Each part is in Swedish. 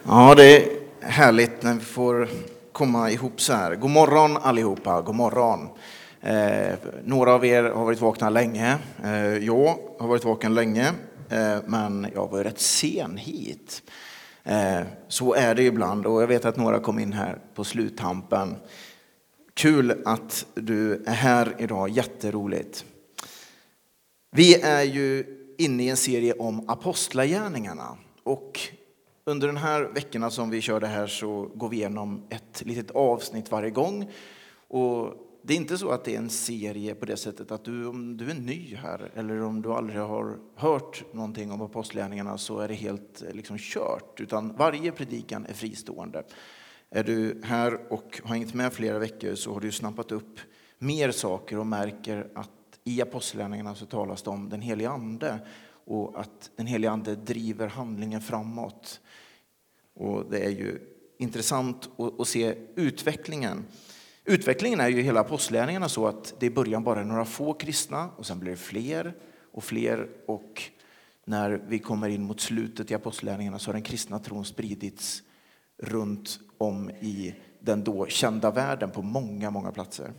Ja, det är härligt när vi får komma ihop så här. God morgon allihopa, god morgon. Några av er har varit vakna länge. Jag har varit vaken länge, men jag var rätt sen hit. Så är det ibland, och jag vet att några kom in här på sluttampen. Kul att du är här idag, jätteroligt. Vi är ju inne i en serie om apostlagärningarna, och under den här veckorna som vi kör det här så går vi igenom ett litet avsnitt varje gång. Och det är inte så att det är en serie på det sättet att om du är ny här eller om du aldrig har hört någonting om apostlagärningarna så är det helt kört. Utan varje predikan är fristående. Är du här och har hängt med flera veckor så har du snappat upp mer saker och märker att i apostlagärningarna så talas det om den helige ande. Och att den helige ande driver handlingen framåt. Och det är ju intressant att se utvecklingen. Utvecklingen är ju hela apostlagärningarna så att det i början bara är några få kristna. Och sen blir det fler och fler. Och när vi kommer in mot slutet i apostlagärningarna så har den kristna tron spridits runt om i den då kända världen på många, många platser.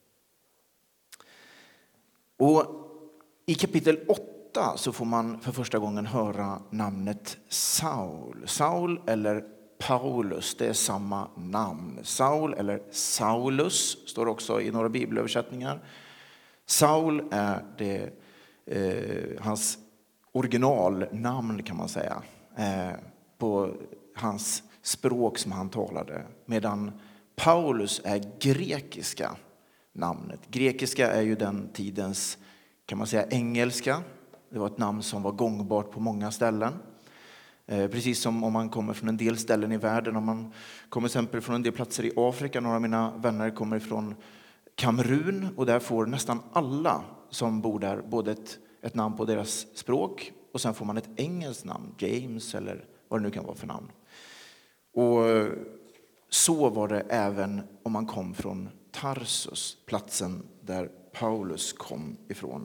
Och i kapitel 8 så får man för första gången höra namnet Saul. Saul eller Paulus, det är samma namn. Saul eller Saulus står också i några bibelöversättningar. Saul är hans originalnamn kan man säga. På hans språk som han talade. Medan Paulus är grekiska namnet. Grekiska är ju den tidens, kan man säga, engelska. Det var ett namn som var gångbart på många ställen. Precis som om man kommer från en del ställen i världen. Om man kommer till exempel från en del platser i Afrika. Några av mina vänner kommer från Kamerun. Och där får nästan alla som bor där både ett namn på deras språk. Och sen får man ett engelskt namn. James eller vad det nu kan vara för namn. Och så var det även om man kom från Tarsus. Platsen där Paulus kom ifrån.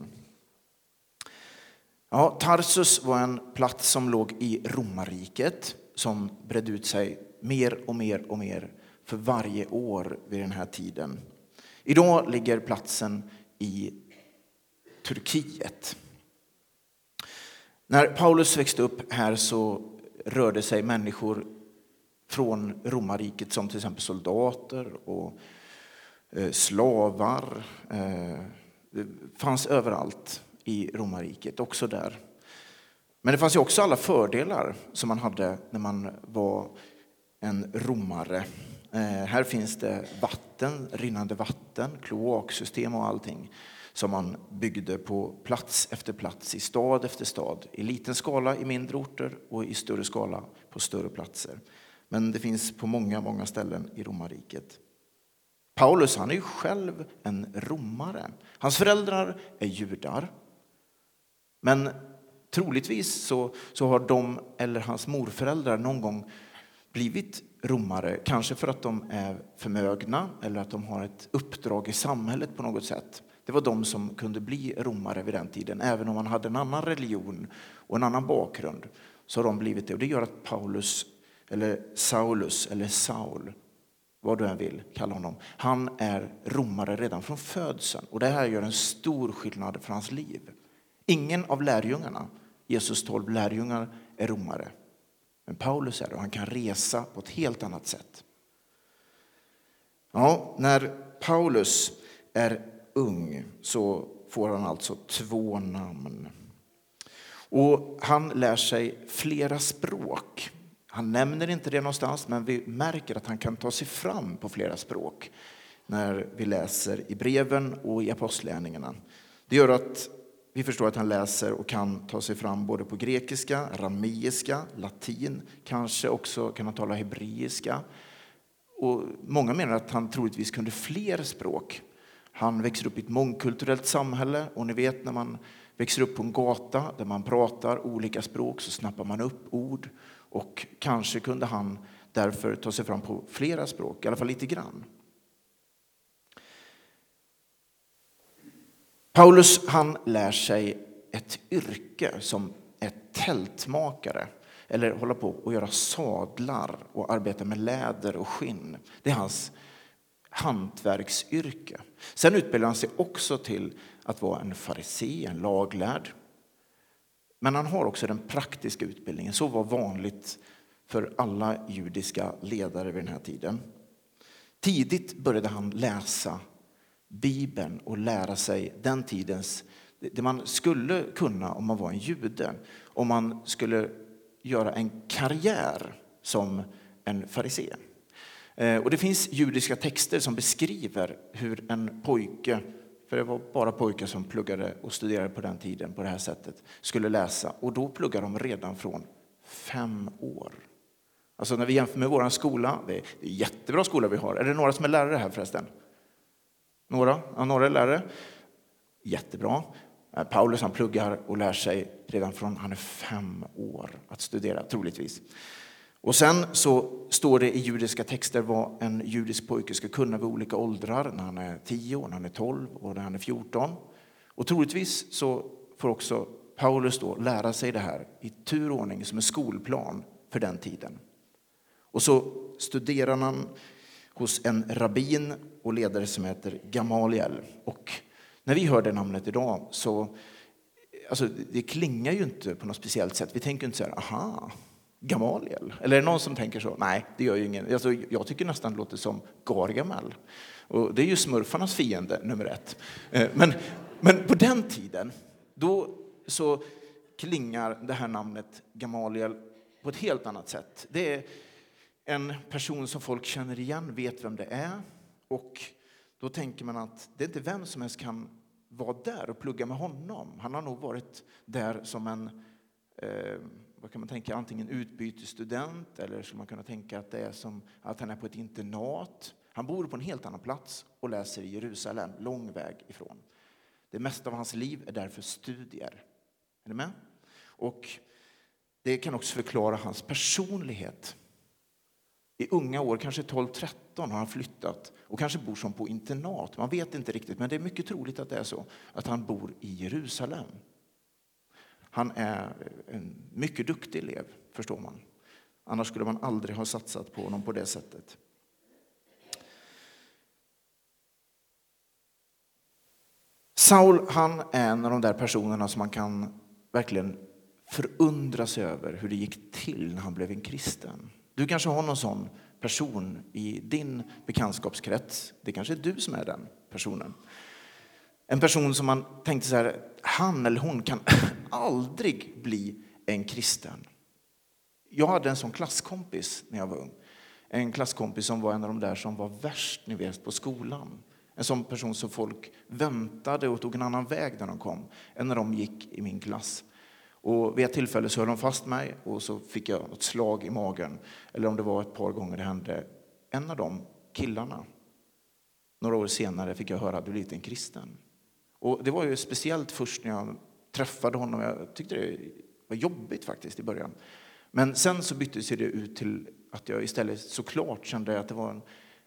Ja, Tarsus var en plats som låg i romarriket som bredde ut sig mer och mer och mer för varje år vid den här tiden. Idag ligger platsen i Turkiet. När Paulus växte upp här så rörde sig människor från romarriket som till exempel soldater och slavar. Det fanns överallt i romarriket, också där. Men det fanns ju också alla fördelar som man hade när man var en romare. Här finns det vatten, rinnande vatten, kloaksystem och allting som man byggde på plats efter plats, i stad efter stad. I liten skala i mindre orter och i större skala på större platser. Men det finns på många, många ställen i romarriket. Paulus, han är ju själv en romare. Hans föräldrar är judar. Men troligtvis så har de eller hans morföräldrar någon gång blivit romare. Kanske för att de är förmögna eller att de har ett uppdrag i samhället på något sätt. Det var de som kunde bli romare vid den tiden. Även om man hade en annan religion och en annan bakgrund så har de blivit det. Och det gör att Paulus eller Saulus eller Saul, vad du än vill kalla honom, han är romare redan från födseln. Och det här gör en stor skillnad för hans liv. Ingen av lärjungarna, Jesus 12 lärjungar, är romare. Men Paulus är det och han kan resa på ett helt annat sätt. Ja, när Paulus är ung så får han alltså 2 namn. Och han lär sig flera språk. Han nämner inte det någonstans, men vi märker att han kan ta sig fram på flera språk när vi läser i breven och i apostlagärningarna. Det gör att vi förstår att han läser och kan ta sig fram både på grekiska, arameiska, latin, kanske också kan han tala hebreiska. Och många menar att han troligtvis kunde fler språk. Han växer upp i ett mångkulturellt samhälle, och ni vet när man växer upp på en gata där man pratar olika språk så snappar man upp ord. Och kanske kunde han därför ta sig fram på flera språk, i alla fall lite grann. Paulus, han lär sig ett yrke som är tältmakare. eller hålla på och göra sadlar och arbeta med läder och skinn. Det är hans hantverksyrke. Sen utbildar han sig också till att vara en farisé, en laglärd. Men han har också den praktiska utbildningen. Så var vanligt för alla judiska ledare vid den här tiden. Tidigt började han läsa Bibeln och lära sig den tidens, det man skulle kunna om man var en jude. Om man skulle göra en karriär som en farisé. Och det finns judiska texter som beskriver hur en pojke, för det var bara pojkar som pluggade och studerade på den tiden på det här sättet, skulle läsa. Och då pluggade de redan från 5 år. Alltså när vi jämför med vår skola, det är jättebra skola vi har. Är det några som är lärare här förresten? Några? Ja, några är lärare. Jättebra. Paulus han pluggar och lär sig redan från han är 5 år att studera, troligtvis. Och sen så står det i judiska texter vad en judisk pojke ska kunna vid olika åldrar. När han är 10, när han är 12 och när han är 14. Och troligtvis så får också Paulus då lära sig det här i turordning som en skolplan för den tiden. Och så studerar han hos en rabbin och ledare som heter Gamaliel. Och när vi hör det namnet idag så alltså, det klingar ju inte på något speciellt sätt. Vi tänker inte så här, aha, Gamaliel. Eller är det någon som tänker så? Nej, det gör ju ingen. Alltså, jag tycker nästan det låter som Gargamel. Och det är ju smurfarnas fiende nummer 1. Men på den tiden, då så klingar det här namnet Gamaliel på ett helt annat sätt. Det är en person som folk känner igen, vet vem det är. Och då tänker man att det är inte vem som helst kan vara där och plugga med honom. Han har nog varit där som en, vad kan man tänka, antingen utbytesstudent eller så man kunna tänka att det är som att han är på ett internat. Han bor på en helt annan plats och läser i Jerusalem, lång väg ifrån. Det mesta av hans liv är därför studier. Är ni med? Och det kan också förklara hans personlighet. I unga år, kanske 12-13, har han flyttat och kanske bor som på internat. Man vet inte riktigt, men det är mycket troligt att det är så att han bor i Jerusalem. Han är en mycket duktig elev, förstår man. Annars skulle man aldrig ha satsat på honom på det sättet. Saul, han är en av de där personerna som man kan verkligen förundra sig över hur det gick till när han blev en kristen. Du kanske har någon sån person i din bekantskapskrets. Det kanske är du som är den personen. En person som man tänkte så här, han eller hon kan aldrig bli en kristen. Jag hade en sån klasskompis när jag var ung. En klasskompis som var en av de där som var värst, ni vet, på skolan. En sån person som folk väntade och tog en annan väg när de kom än när de gick i min klass. Och vid ett tillfälle så höll de fast mig och så fick jag ett slag i magen. Eller om det var ett par gånger det hände. En av de killarna, några år senare fick jag höra att du blivit en kristen. Och det var ju speciellt först när jag träffade honom. Jag tyckte det var jobbigt faktiskt i början. Men sen så byttes det ut till att jag istället såklart kände att det var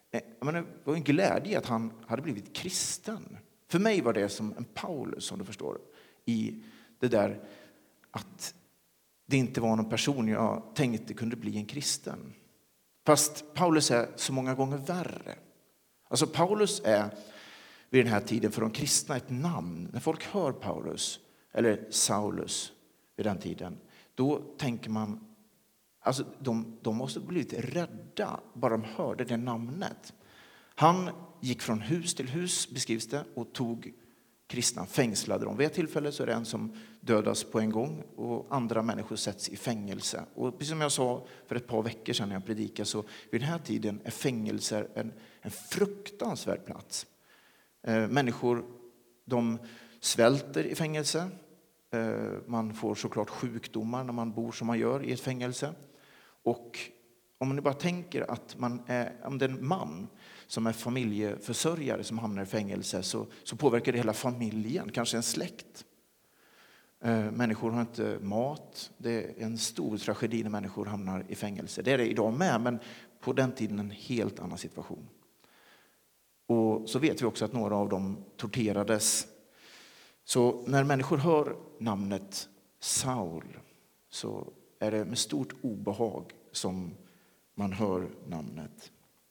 en glädje att han hade blivit kristen. För mig var det som en Paulus, som du förstår, i det där att det inte var någon person jag tänkte kunde bli en kristen. Fast Paulus är så många gånger värre. Alltså Paulus är vid den här tiden för de kristna ett namn. När folk hör Paulus eller Saulus vid den tiden, då tänker man, alltså de måste ha blivit rädda bara de hörde det namnet. Han gick från hus till hus, beskrivs det, och tog kristna, fängslade dem. Vid ett tillfälle så är det en som dödas på en gång och andra människor sätts i fängelse. Och precis som jag sa för ett par veckor sedan när jag predikade, så vid den här tiden är fängelser en fruktansvärd plats. Människor, de svälter i fängelse. Man får såklart sjukdomar när man bor som man gör i ett fängelse. Och om man bara tänker att om det är en man som är familjeförsörjare som hamnar i fängelse, så påverkar det hela familjen, kanske en släkt. Människor har inte mat. Det är en stor tragedi när människor hamnar i fängelse. Det är det idag med, men på den tiden en helt annan situation. Och så vet vi också att några av dem torterades. Så när människor hör namnet Saul så är det med stort obehag som man hör namnet.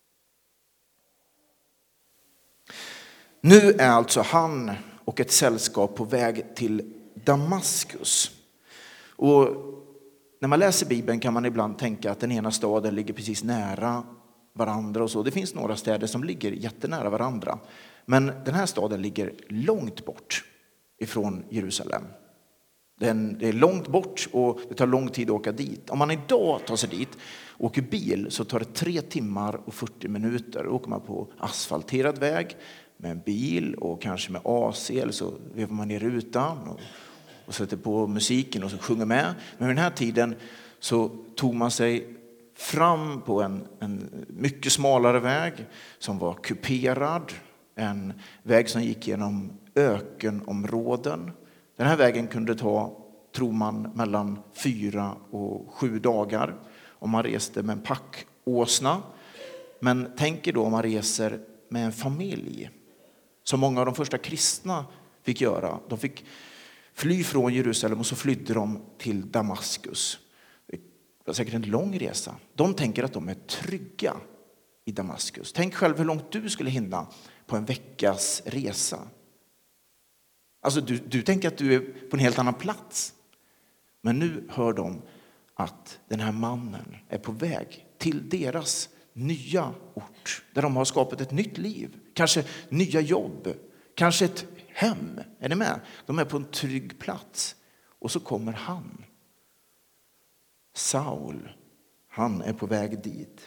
Nu är alltså han och ett sällskap på väg till Damaskus. Och när man läser Bibeln kan man ibland tänka att den ena staden ligger precis nära varandra och så. Det finns några städer som ligger jättenära varandra. Men den här staden ligger långt bort ifrån Jerusalem. Det är långt bort och det tar lång tid att åka dit. Om man idag tar sig dit och åker bil så tar det 3 timmar och 40 minuter. Då åker man på asfalterad väg med en bil och kanske med AC, eller så vevar man ner rutan och sätter på musiken och så sjunger med. Men vid den här tiden så tog man sig fram på en mycket smalare väg som var kuperad. En väg som gick genom ökenområden. Den här vägen kunde ta, tror man, mellan 4 och 7 dagar om man reste med en packåsna. Men tänk er då om man reser med en familj, som många av de första kristna fick göra. De fick fly från Jerusalem och så flydde de till Damaskus. Det var säkert en lång resa. De tänker att de är trygga i Damaskus. Tänk själv hur långt du skulle hinna på en veckas resa. Alltså du tänker att du är på en helt annan plats. Men nu hör de att den här mannen är på väg till deras nya ort. Där de har skapat ett nytt liv. Kanske nya jobb. Kanske ett hem. Är ni med? De är på en trygg plats. Och så kommer han. Saul. Han är på väg dit.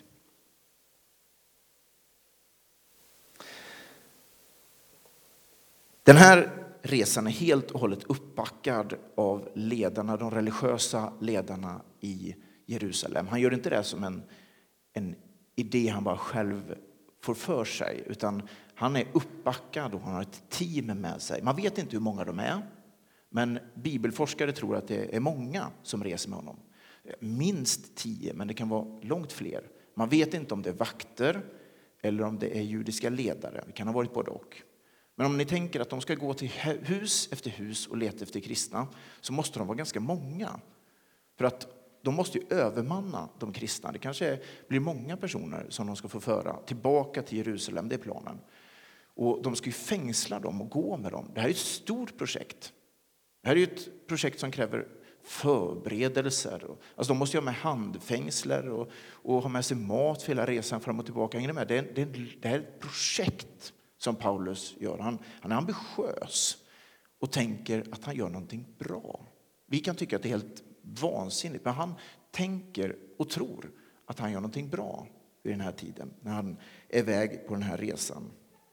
Den här resan är helt och hållet uppbackad av ledarna, de religiösa ledarna i Jerusalem. Han gör inte det som en idé han bara själv får för sig, utan han är uppbackad och han har ett team med sig. Man vet inte hur många de är, men bibelforskare tror att det är många som reser med honom. Minst 10, men det kan vara långt fler. Man vet inte om det är vakter eller om det är judiska ledare. Det kan ha varit både och. Men om ni tänker att de ska gå till hus efter hus och leta efter kristna, så måste de vara ganska många. För att de måste ju övermanna de kristna. Det kanske blir många personer som de ska få föra tillbaka till Jerusalem, det är planen. Och de ska ju fängsla dem och gå med dem. Det här är ett stort projekt. Det här är ett projekt som kräver förberedelser. Alltså de måste ju ha med handfängslar och ha med sig mat för hela resan fram och tillbaka. Det är ett projekt som Paulus gör. Han är ambitiös och tänker att han gör någonting bra. Vi kan tycka att det är helt vansinnigt, men han tänker och tror att han gör någonting bra i den här tiden när han är iväg på den här resan.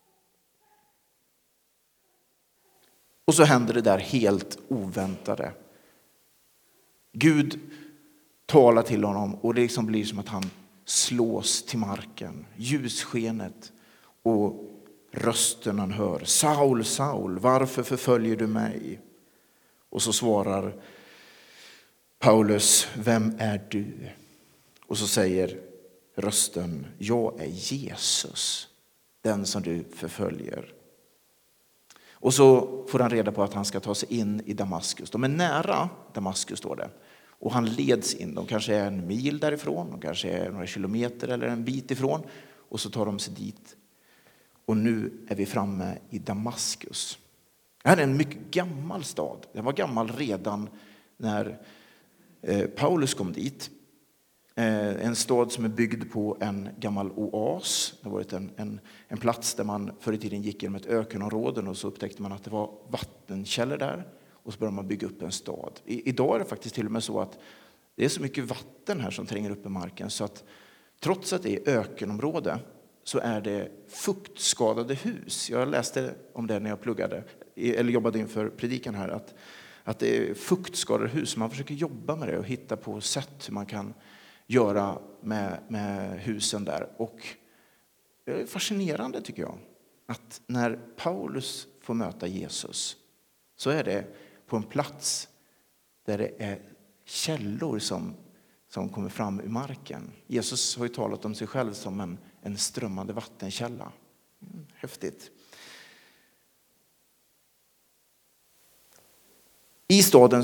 Och så händer det där helt oväntade. Gud talar till honom och det liksom blir som att han slås till marken. Ljusskenet och rösten han hör. Saul, Saul, varför förföljer du mig? Och så svarar Paulus, vem är du? Och så säger rösten, jag är Jesus, den som du förföljer. Och så får han reda på att han ska ta sig in i Damaskus. De är nära Damaskus, står det. Och han leds in. De kanske är 1 mil därifrån. De kanske är några kilometer eller en bit ifrån. Och så tar de sig dit. Och nu är vi framme i Damaskus. Det här är en mycket gammal stad. Den var gammal redan när Paulus kom dit. En stad som är byggd på en gammal oas. Det har varit en plats där man förr i tiden gick genom ett ökenområde och så upptäckte man att det var vattenkällor där. Och så började man bygga upp en stad. Idag är det faktiskt till och med så att det är så mycket vatten här som tränger upp i marken så att trots att det är ökenområde så är det fuktskadade hus. Jag läste om det när jag pluggade eller jobbade inför predikan här att det är fuktskadade hus. Man försöker jobba med det och hitta på sätt hur man kan göra med husen där. Och det är fascinerande tycker jag att när Paulus får möta Jesus så är det på en plats där det är källor som kommer fram ur marken. Jesus har ju talat om sig själv som en strömmande vattenkälla. Häftigt. I staden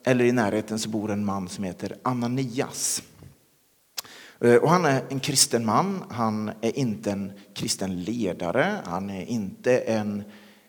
eller i närheten så bor en man som heter Ananias. Och han är en kristen man, han är inte en kristen ledare, han är inte en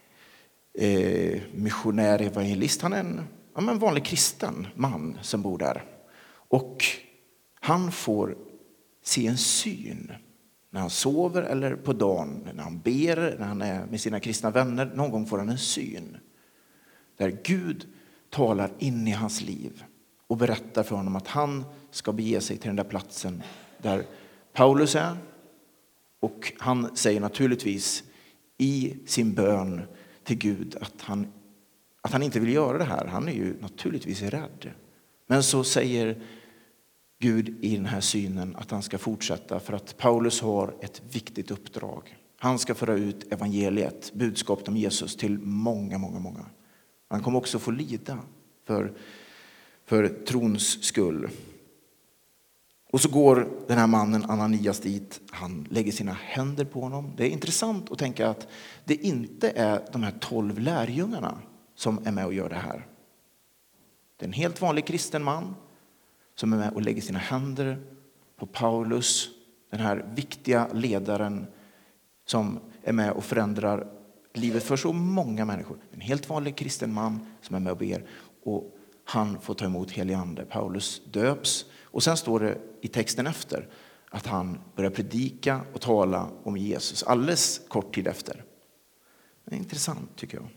missionär evangelist, han är en vanlig kristen man som bor där. Och han får se en syn när han sover eller på dagen, när han ber, när han är med sina kristna vänner. Någon gång får han en syn där Gud talar in i hans liv och berättar för honom att han ska bege sig till den där platsen där Paulus är. Och han säger naturligtvis i sin bön till Gud att han inte vill göra det här. Han är ju naturligtvis rädd. Men så säger Gud i den här synen att han ska fortsätta, för att Paulus har ett viktigt uppdrag. Han ska föra ut evangeliet, budskapet om Jesus till många. Han kommer också få lida för trons skull. Och så går den här mannen Ananias dit. Han lägger sina händer på honom. Det är intressant att tänka att det inte är de här 12 lärjungarna som är med och gör det här. Det är en helt vanlig kristen man som är med och lägger sina händer på Paulus. Den här viktiga ledaren som är med och förändrar livet för så många människor. En helt vanlig kristen man som är med och ber. Och han får ta emot helig ande. Paulus döps. Och sen står det i texten efter att han börjar predika och tala om Jesus alldeles kort tid efter. Det är intressant tycker jag.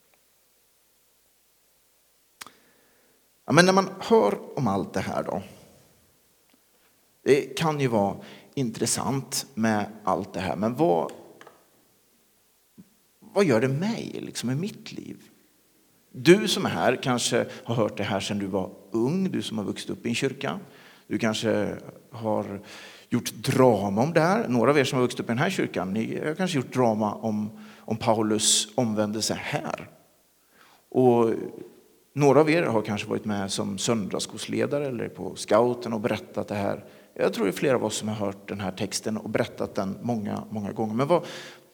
Ja, men när man hör om allt det här då. Det kan ju vara intressant med allt det här. Men vad gör det mig liksom i mitt liv? Du som är här kanske har hört det här sedan du var ung. Du som har vuxit upp i en kyrka. Du kanske har gjort drama om det här. Några av er som har vuxit upp i den här kyrkan, ni har kanske gjort drama om Paulus omvändelse här. Och några av er har kanske varit med som söndagsskolsledare eller på scouten och berättat det här. Jag tror det är flera av oss som har hört den här texten och berättat den många gånger. Men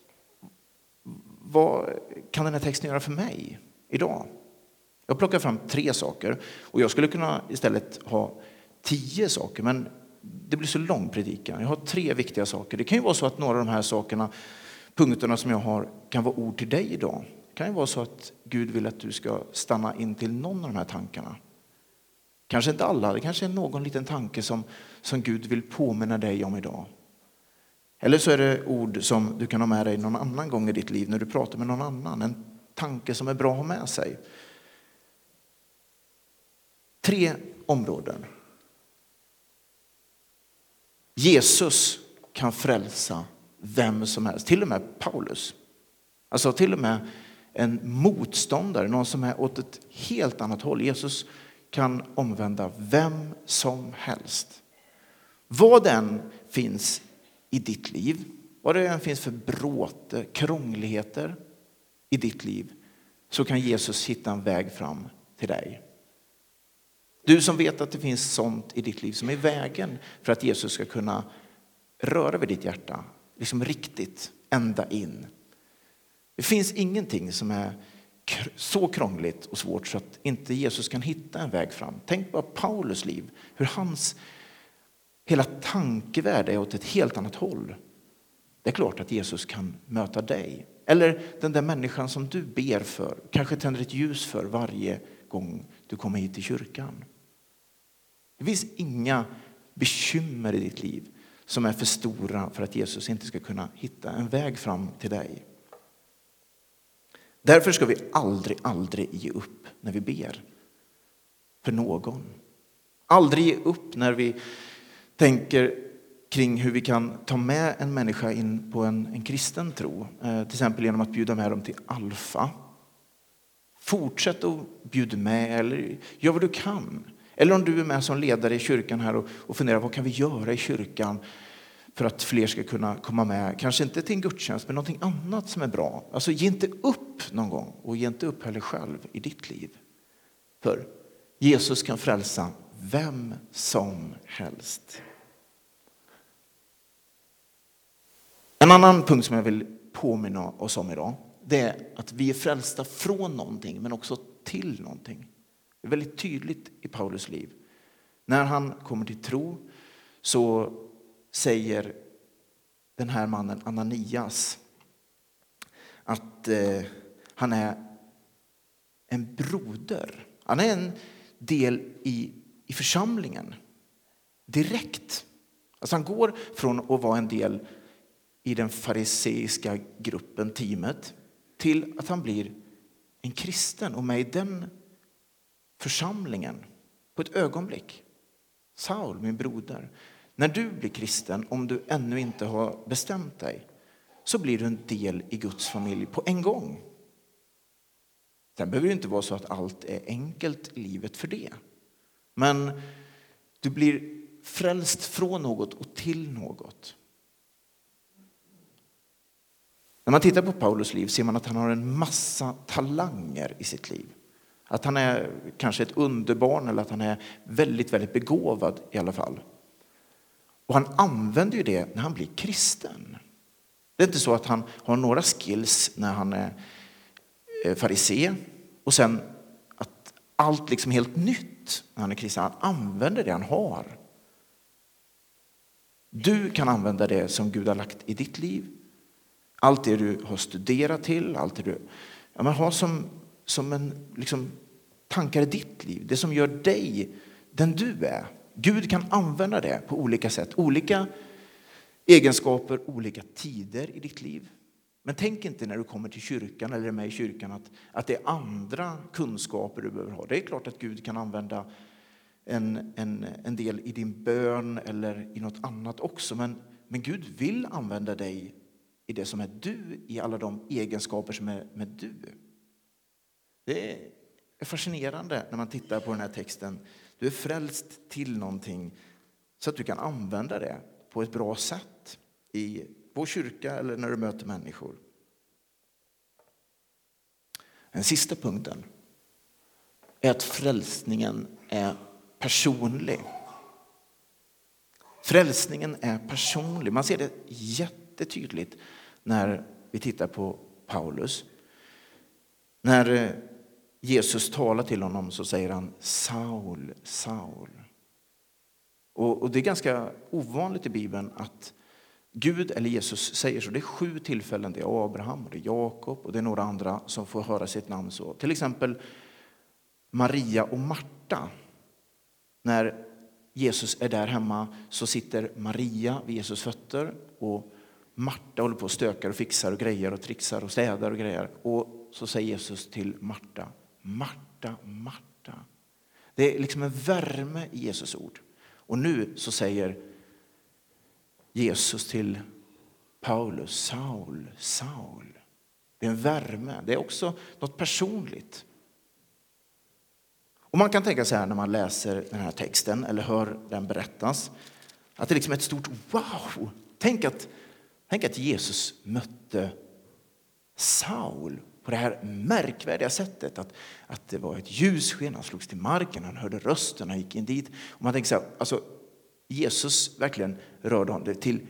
vad kan den här texten göra för mig idag? Jag plockar fram 3 saker och jag skulle kunna istället ha 10 saker, men det blir så lång predikan. Jag har 3 viktiga saker. Det kan ju vara så att några av de här sakerna, punkterna som jag har, kan vara ord till dig idag. Det kan ju vara så att Gud vill att du ska stanna in till någon av de här tankarna. Kanske inte alla, det kanske är någon liten tanke som Gud vill påminna dig om idag. Eller så är det ord som du kan ha med dig någon annan gång i ditt liv när du pratar med någon annan. En tanke som är bra att ha med sig. 3 områden. Jesus kan frälsa vem som helst. Till och med Paulus. Alltså till och med en motståndare. Någon som är åt ett helt annat håll. Jesus kan omvända vem som helst. Vad den finns i ditt liv. Vad det än finns för bråte, krångligheter i ditt liv. Så kan Jesus hitta en väg fram till dig. Du som vet att det finns sånt i ditt liv som är vägen för att Jesus ska kunna röra vid ditt hjärta. Liksom riktigt ända in. Det finns ingenting som är så krångligt och svårt så att inte Jesus kan hitta en väg fram. Tänk på Paulus liv. Hur hans hela tankevärld är åt ett helt annat håll. Det är klart att Jesus kan möta dig. Eller den där människan som du ber för. Kanske tänder ett ljus för varje gång du kommer hit till kyrkan. Det finns inga bekymmer i ditt liv som är för stora för att Jesus inte ska kunna hitta en väg fram till dig. Därför ska vi aldrig ge upp när vi ber för någon. Aldrig ge upp när vi tänker kring hur vi kan ta med en människa in på en kristen tro. Till exempel genom att bjuda med dem till Alfa. Fortsätt att bjuda med eller gör vad du kan. Eller om du är med som ledare i kyrkan här och funderar vad kan vi göra i kyrkan för att fler ska kunna komma med. Kanske inte till en gudstjänst men någonting annat som är bra. Alltså ge inte upp någon gång och ge inte upp heller själv i ditt liv. För Jesus kan frälsa vem som helst. En annan punkt som jag vill påminna oss om idag, det är att vi är frälsta från någonting men också till någonting. Det är väldigt tydligt i Paulus liv. När han kommer till tro så säger den här mannen Ananias att han är en broder. Han är en del i församlingen. Direkt. Alltså han går från att vara en del i den fariseiska gruppen, teamet, till att han blir en kristen och med i den församlingen på ett ögonblick. Saul, min broder. När du blir kristen, om du ännu inte har bestämt dig, så blir du en del i Guds familj på en gång. Sen behöver det inte vara så att allt är enkelt i livet för det. Men du blir frälst från något och till något. När man tittar på Paulus liv ser man att han har en massa talanger i sitt liv. Att han är kanske ett underbarn eller att han är väldigt, väldigt begåvad i alla fall. Och han använder ju det när han blir kristen. Det är inte så att han har några skills när han är farisé och sen att allt liksom helt nytt när han är kristen. Han använder det han har. Du kan använda det som Gud har lagt i ditt liv. Allt det du har studerat till, allt det du har som en liksom, tankar i ditt liv. Det som gör dig den du är. Gud kan använda det på olika sätt. Olika egenskaper, olika tider i ditt liv. Men tänk inte när du kommer till kyrkan eller är med i kyrkan att det är andra kunskaper du behöver ha. Det är klart att Gud kan använda en del i din bön eller i något annat också. Men Gud vill använda dig i det som är du, i alla de egenskaper som är med du. Det är fascinerande när man tittar på den här texten. Du är frälst till någonting så att du kan använda det på ett bra sätt i vår kyrka eller när du möter människor. Den sista punkten är att frälsningen är personlig. Frälsningen är personlig. Man ser det jättetydligt när vi tittar på Paulus. När Jesus talar till honom så säger han Saul, Saul. Och det är ganska ovanligt i Bibeln att Gud eller Jesus säger så. Det är 7 tillfällen. Det är Abraham och det är Jakob och det är några andra som får höra sitt namn så. Till exempel Maria och Marta. När Jesus är där hemma så sitter Maria vid Jesus fötter och Marta håller på och stökar och fixar och grejer och trixar och städar och grejer. Och så säger Jesus till Marta, Marta, Marta. Det är liksom en värme i Jesus ord. Och nu så säger Jesus till Paulus, Saul, Saul. Det är en värme. Det är också något personligt. Och man kan tänka så här när man läser den här texten eller hör den berättas. Att det är liksom ett stort wow. Tänk att Jesus mötte Saul på det här märkvärdiga sättet. Att det var ett ljussken, han slogs till marken, han hörde rösten, han gick in dit. Och man tänker så här, alltså Jesus verkligen rörde honom till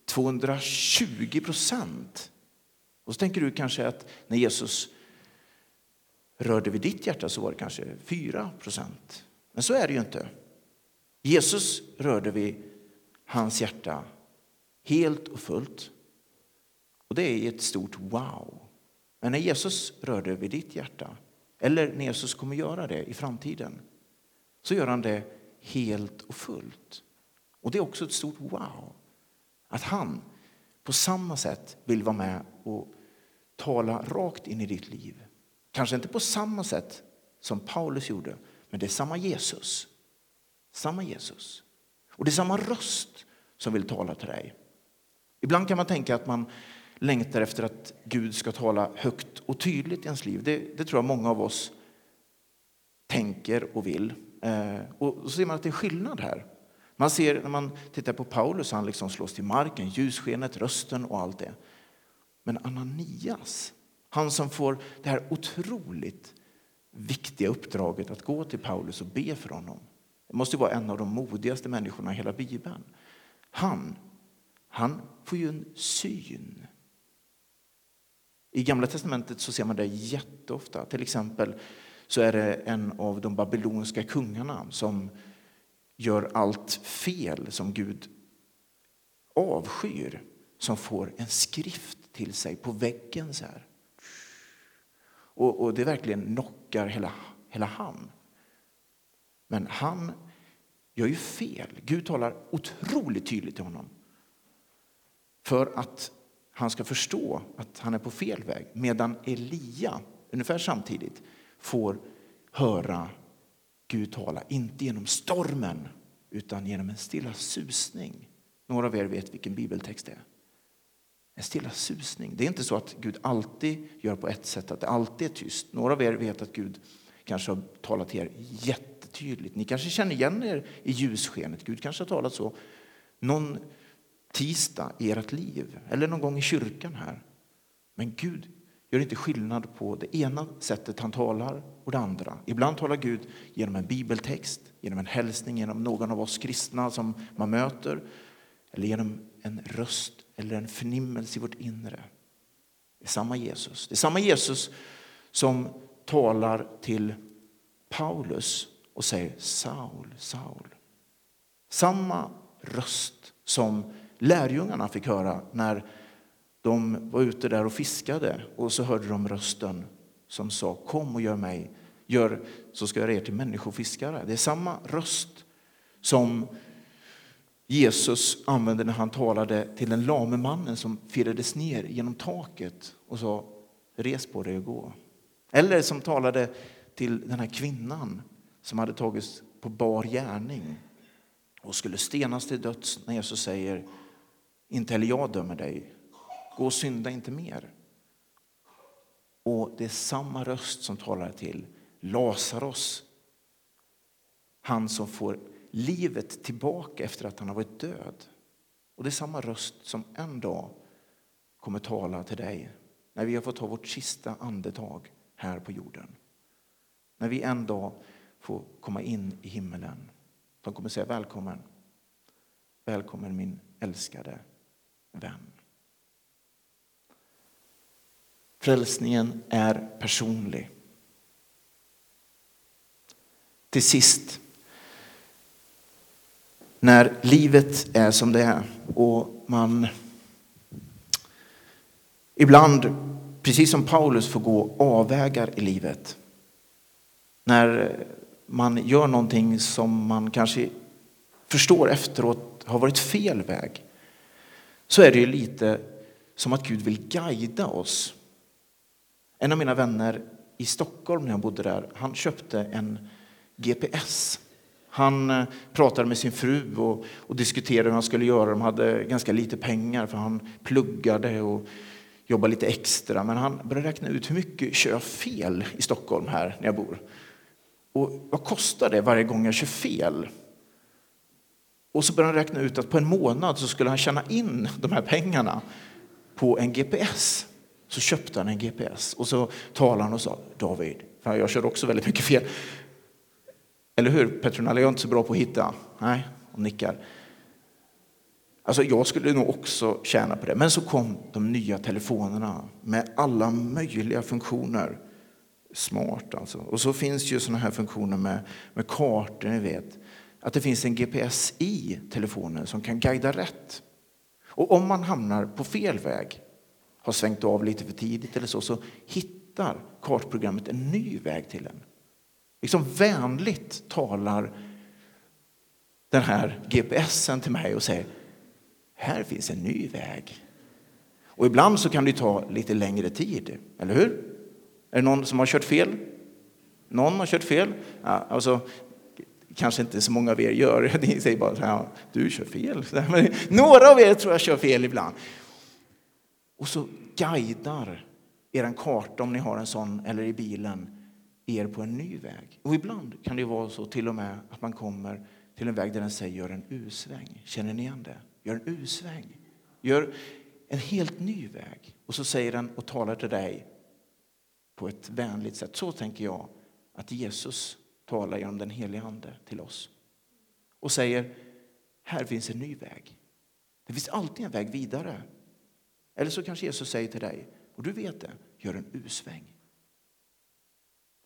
220%. Och så tänker du kanske att när Jesus rörde vid ditt hjärta så var det kanske 4%. Men så är det ju inte. Jesus rörde vid hans hjärta helt och fullt. Och det är ett stort wow. Men när Jesus rörde vid ditt hjärta, eller när Jesus kommer göra det i framtiden, så gör han det helt och fullt. Och det är också ett stort wow. Att han på samma sätt vill vara med och tala rakt in i ditt liv. Kanske inte på samma sätt som Paulus gjorde, men det är samma Jesus. Samma Jesus. Och det är samma röst som vill tala till dig. Ibland kan man tänka att man längtar efter att Gud ska tala högt och tydligt i ens liv. Det tror jag många av oss tänker och vill. Och så ser man att det är skillnad här. Man ser när man tittar på Paulus, han liksom slås till marken, ljusskenet, rösten och allt det. Men Ananias, han som får det här otroligt viktiga uppdraget att gå till Paulus och be för honom. Det måste vara en av de modigaste människorna i hela Bibeln. Han får ju en syn. I Gamla testamentet så ser man det jätteofta. Till exempel så är det en av de babyloniska kungarna som gör allt fel som Gud avskyr, som får en skrift till sig på väggen så här. Och det verkligen knockar hela han. Men han gör ju fel. Gud talar otroligt tydligt till honom. För att han ska förstå att han är på fel väg. Medan Elia, ungefär samtidigt, får höra Gud tala. Inte genom stormen, utan genom en stilla susning. Några av er vet vilken bibeltext det är. En stilla susning. Det är inte så att Gud alltid gör på ett sätt, att det alltid är tyst. Några av er vet att Gud kanske har talat till er jättetydligt. Ni kanske känner igen er i ljusskenet. Gud kanske har talat så någon tisdag i ert liv. Eller någon gång i kyrkan här. Men Gud gör inte skillnad på det ena sättet han talar och det andra. Ibland talar Gud genom en bibeltext, genom en hälsning, genom någon av oss kristna som man möter. Eller genom en röst eller en förnimmelse i vårt inre. Det är samma Jesus. Det är samma Jesus som talar till Paulus och säger Saul, Saul. Samma röst som lärjungarna fick höra när de var ute där och fiskade. Och så hörde de rösten som sa, kom och gör så ska jag er till människofiskare. Det är samma röst som Jesus använde när han talade till den lame mannen som firades ner genom taket och sa, res på dig och gå. Eller som talade till den här kvinnan som hade tagits på bar gärning och skulle stenas till döds när Jesus säger, inte heller jag dömer dig, gå och synda inte mer. Och det är samma röst som talar till Lazarus, han som får livet tillbaka efter att han har varit död. Och det är samma röst som en dag kommer tala till dig när vi har fått ta vårt sista andetag här på jorden. När vi en dag får komma in i himmelen. De kommer säga välkommen. Välkommen min älskade vän. Frälsningen är personlig. Till sist, när livet är som det är och man ibland, precis som Paulus, får gå avvägar i livet. När man gör någonting som man kanske förstår efteråt har varit fel väg, så är det ju lite som att Gud vill guida oss. En av mina vänner i Stockholm när jag bodde där, han köpte en GPS. Han pratade med sin fru och diskuterade hur han skulle göra. De hade ganska lite pengar för han pluggade och jobbade lite extra. Men han började räkna ut hur mycket kör jag fel i Stockholm här när jag bor. Och vad kostar det varje gång jag kör fel? Och så började han räkna ut att på en månad så skulle han tjäna in de här pengarna på en GPS. Så köpte han en GPS och så talade han och sa, David, för jag kör också väldigt mycket fel. Eller hur? Petronella, jag är inte så bra på att hitta. Nej, hon nickar. Alltså jag skulle nog också tjäna på det. Men så kom de nya telefonerna med alla möjliga funktioner. Smart alltså. Och så finns ju såna här funktioner med kartor, ni vet. Att det finns en GPS i telefonen som kan guida rätt. Och om man hamnar på fel väg, har svängt av lite för tidigt eller så hittar kartprogrammet en ny väg till en. Liksom vänligt talar den här GPSen till mig och säger, här finns en ny väg. Och ibland så kan det ta lite längre tid, eller hur? Är det någon som har kört fel? Någon har kört fel? Ja, alltså, kanske inte så många av er gör. Ni säger bara, ja, du kör fel. Men några av er tror jag kör fel ibland. Och så guidar er karta, om ni har en sån, eller i bilen, er på en ny väg. Och ibland kan det vara så till och med att man kommer till en väg där den säger, gör en U-sväng. Känner ni igen det? Gör en U-sväng. Gör en helt ny väg. Och så säger den och talar till dig på ett vänligt sätt. Så tänker jag att Jesus talar genom den helige ande till oss. Och säger, här finns en ny väg. Det finns alltid en väg vidare. Eller så kanske Jesus säger till dig, och du vet det, gör en U-sväng.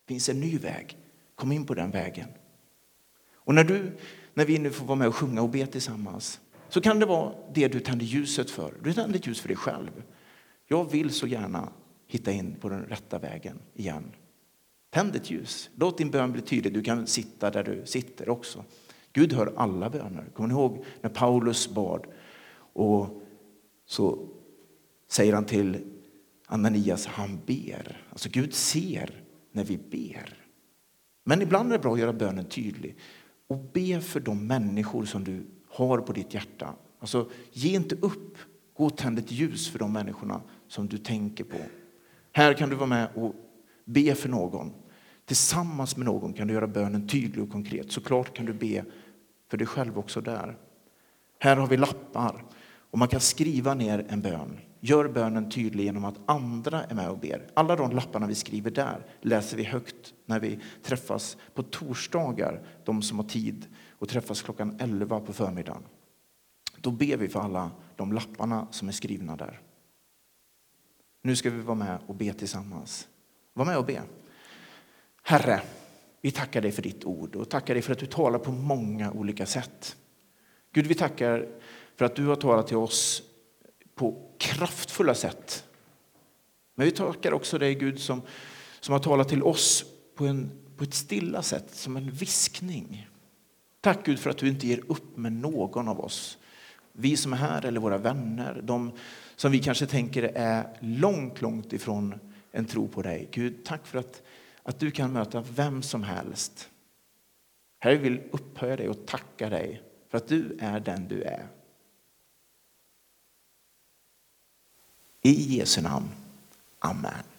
Det finns en ny väg. Kom in på den vägen. Och när vi nu får vara med och sjunga och be tillsammans, så kan det vara det du tänder ljuset för. Du tänder ett ljus för dig själv. Jag vill så gärna hitta in på den rätta vägen igen. Tänd ett ljus. Låt din bön bli tydlig. Du kan sitta där du sitter också. Gud hör alla böner. Kommer ni ihåg när Paulus bad? Och så säger han till Ananias, han ber. Alltså Gud ser när vi ber. Men ibland är det bra att göra bönen tydlig. Och be för de människor som du har på ditt hjärta. Alltså ge inte upp. Gå och tänd ett ljus för de människorna som du tänker på. Här kan du vara med och be för någon. Tillsammans med någon kan du göra bönen tydlig och konkret. Såklart kan du be för dig själv också där. Här har vi lappar och man kan skriva ner en bön. Gör bönen tydlig genom att andra är med och ber. Alla de lapparna vi skriver där läser vi högt när vi träffas på torsdagar. De som har tid och träffas klockan 11 på förmiddagen. Då ber vi för alla de lapparna som är skrivna där. Nu ska vi vara med och be tillsammans. Var med och be. Herre, vi tackar dig för ditt ord och tackar dig för att du talar på många olika sätt. Gud, vi tackar för att du har talat till oss på kraftfulla sätt. Men vi tackar också dig, Gud, som har talat till oss på ett stilla sätt, som en viskning. Tack Gud för att du inte ger upp med någon av oss. Vi som är här eller våra vänner, de som vi kanske tänker är långt ifrån en tro på dig. Gud, tack för att du kan möta vem som helst. Herre, vi vill upphöja dig och tacka dig för att du är den du är. I Jesu namn. Amen.